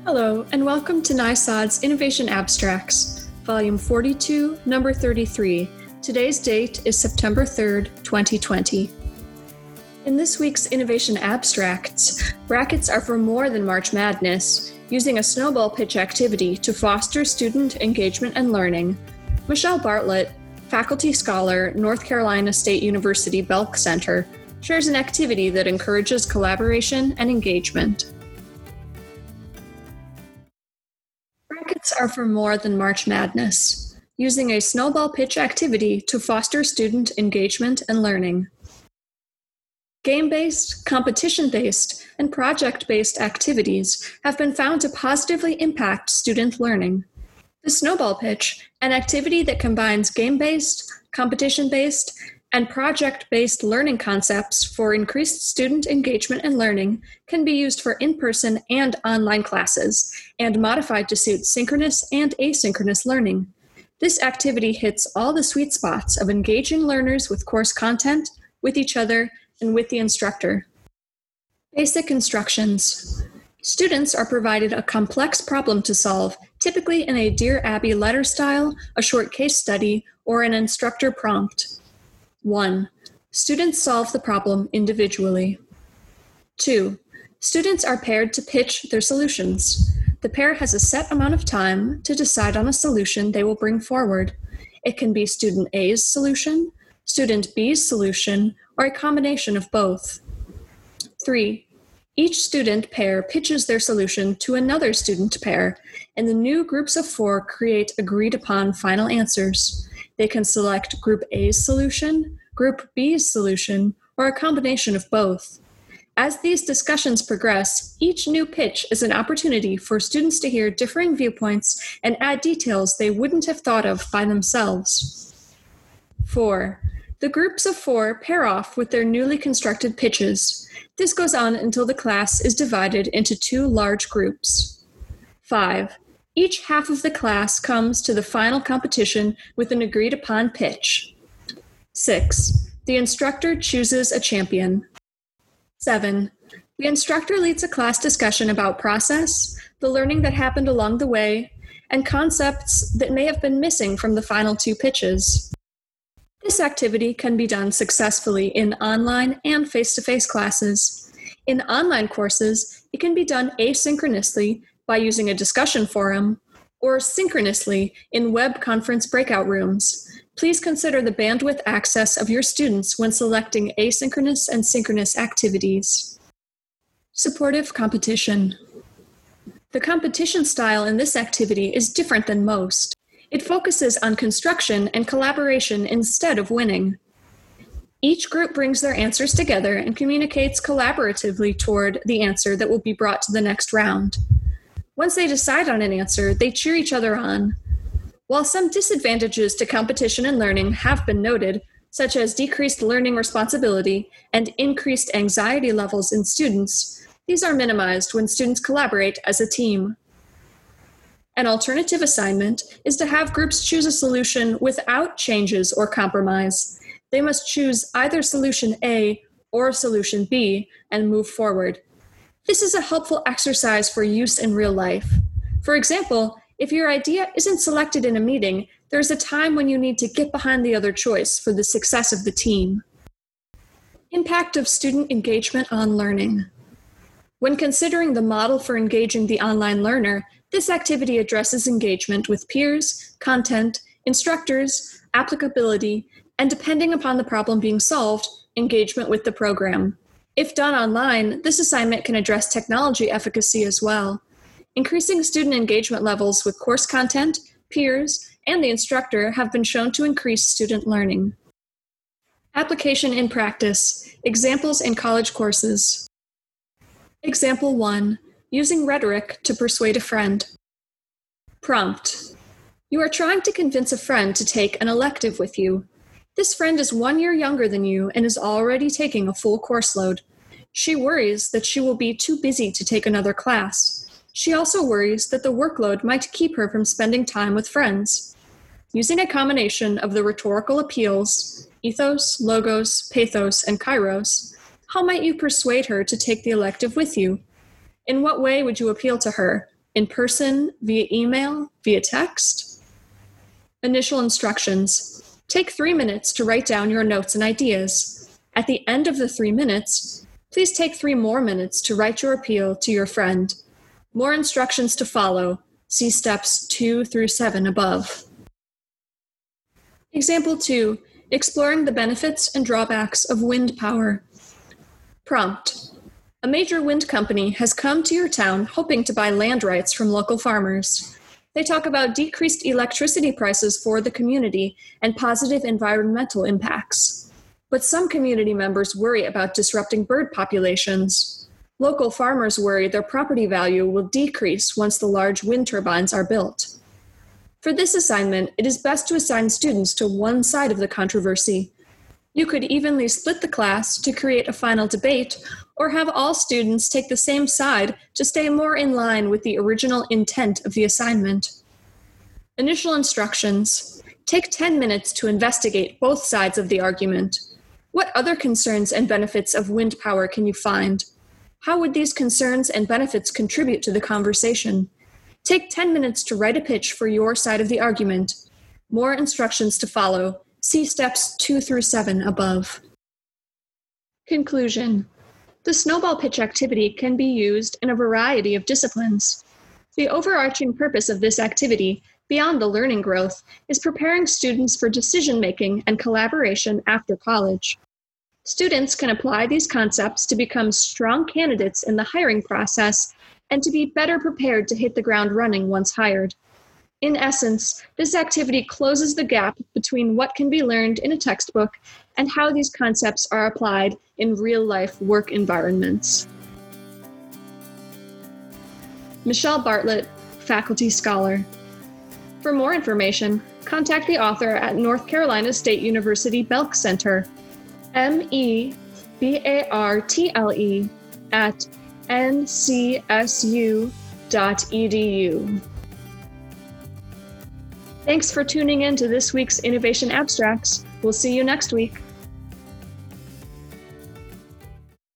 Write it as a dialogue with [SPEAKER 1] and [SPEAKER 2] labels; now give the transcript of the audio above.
[SPEAKER 1] Hello, and welcome to NISOD's Innovation Abstracts, Volume 42, Number 33. Today's date is September 3rd, 2020. In this week's Innovation Abstracts, brackets are for more than March Madness, using a snowball pitch activity to foster student engagement and learning. Michelle Bartlett, faculty scholar, North Carolina State University Belk Center, shares an activity that encourages collaboration and engagement. Brackets are for more than March Madness, using a snowball pitch activity to foster student engagement and learning. Game-based, competition-based, and project-based activities have been found to positively impact student learning. The snowball pitch, an activity that combines game-based, competition-based, and project-based learning concepts for increased student engagement and learning, can be used for in-person and online classes, and modified to suit synchronous and asynchronous learning. This activity hits all the sweet spots of engaging learners with course content, with each other, and with the instructor. Basic instructions. Students are provided a complex problem to solve, typically in a Dear Abby letter style, a short case study, or an instructor prompt. 1. Students solve the problem individually. 2. Students are paired to pitch their solutions. The pair has a set amount of time to decide on a solution they will bring forward. It can be student A's solution, student B's solution, or a combination of both. 3. Each student pair pitches their solution to another student pair, and the new groups of 4 create agreed-upon final answers. They can select Group A's solution, Group B's solution, or a combination of both. As these discussions progress, each new pitch is an opportunity for students to hear differing viewpoints and add details they wouldn't have thought of by themselves. 4. The groups of 4 pair off with their newly constructed pitches. This goes on until the class is divided into 2 large groups. 5. Each half of the class comes to the final competition with an agreed-upon pitch. 6. The instructor chooses a champion. 7. The instructor leads a class discussion about process, the learning that happened along the way, and concepts that may have been missing from the final 2 pitches. This activity can be done successfully in online and face-to-face classes. In online courses, it can be done asynchronously by using a discussion forum, or synchronously in web conference breakout rooms. Please consider the bandwidth access of your students when selecting asynchronous and synchronous activities. Supportive competition. The competition style in this activity is different than most. It focuses on construction and collaboration instead of winning. Each group brings their answers together and communicates collaboratively toward the answer that will be brought to the next round. Once they decide on an answer, they cheer each other on. While some disadvantages to competition and learning have been noted, such as decreased learning responsibility and increased anxiety levels in students, these are minimized when students collaborate as a team. An alternative assignment is to have groups choose a solution without changes or compromise. They must choose either solution A or solution B and move forward. This is a helpful exercise for use in real life. For example, if your idea isn't selected in a meeting, there's a time when you need to get behind the other choice for the success of the team. Impact of student engagement on learning. When considering the model for engaging the online learner, this activity addresses engagement with peers, content, instructors, applicability, and depending upon the problem being solved, engagement with the program. If done online, this assignment can address technology efficacy as well. Increasing student engagement levels with course content, peers, and the instructor have been shown to increase student learning. Application in practice. Examples in college courses. Example 1. Using rhetoric to persuade a friend. Prompt. You are trying to convince a friend to take an elective with you. This friend is 1 year younger than you and is already taking a full course load. She worries that she will be too busy to take another class. She also worries that the workload might keep her from spending time with friends. Using a combination of the rhetorical appeals, ethos, logos, pathos, and kairos, how might you persuade her to take the elective with you? In what way would you appeal to her? in person, via email, via text. Initial instructions. Take 3 minutes to write down your notes and ideas. At the end of the 3 minutes, please take 3 more minutes to write your appeal to your friend. More instructions to follow. See steps 2 through 7 above. Example 2, exploring the benefits and drawbacks of wind power. Prompt. A major wind company has come to your town hoping to buy land rights from local farmers. They talk about decreased electricity prices for the community and positive environmental impacts. But some community members worry about disrupting bird populations. Local farmers worry their property value will decrease once the large wind turbines are built. For this assignment, it is best to assign students to one side of the controversy. You could evenly split the class to create a final debate, or have all students take the same side to stay more in line with the original intent of the assignment. Initial instructions. Take 10 minutes to investigate both sides of the argument. What other concerns and benefits of wind power can you find? How would these concerns and benefits contribute to the conversation? Take 10 minutes to write a pitch for your side of the argument. More instructions to follow. See steps 2 through 7 above. Conclusion. The snowball pitch activity can be used in a variety of disciplines. The overarching purpose of this activity, beyond the learning growth, is preparing students for decision-making and collaboration after college. Students can apply these concepts to become strong candidates in the hiring process and to be better prepared to hit the ground running once hired. In essence, this activity closes the gap between what can be learned in a textbook and how these concepts are applied in real-life work environments. Michelle Bartlett, Faculty Scholar. For more information, contact the author at North Carolina State University Belk Center, MEBARTLE at ncsu.edu. Thanks for tuning in to this week's Innovation Abstracts. We'll see you next week.